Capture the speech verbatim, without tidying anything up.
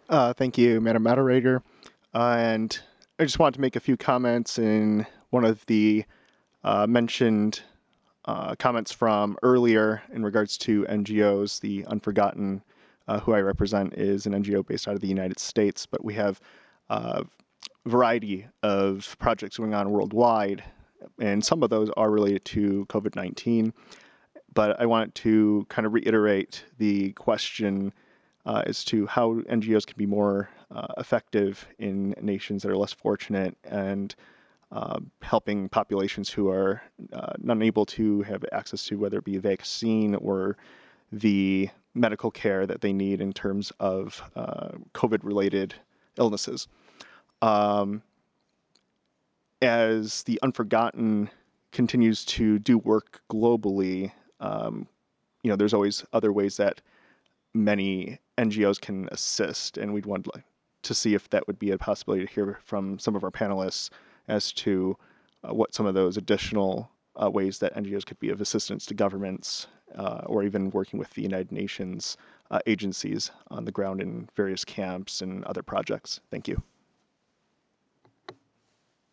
Uh, thank you, Madam Moderator. Uh, and I just wanted to make a few comments in one of the uh, mentioned uh, comments from earlier in regards to N G Os. The Unforgotten, uh, who I represent, is an N G O based out of the United States, but we have a variety of projects going on worldwide, and some of those are related to COVID nineteen. But I want to kind of reiterate the question uh, as to how N G Os can be more uh, effective in nations that are less fortunate and uh, helping populations who are uh, unable to have access to whether it be a vaccine or the medical care that they need in terms of uh, COVID-related illnesses. Um, as the Unforgotten continues to do work globally, um, you know, there's always other ways that many N G Os can assist, and we'd want to see if that would be a possibility to hear from some of our panelists as to uh, what some of those additional uh, ways that N G Os could be of assistance to governments uh, or even working with the United Nations uh, agencies on the ground in various camps and other projects. Thank you.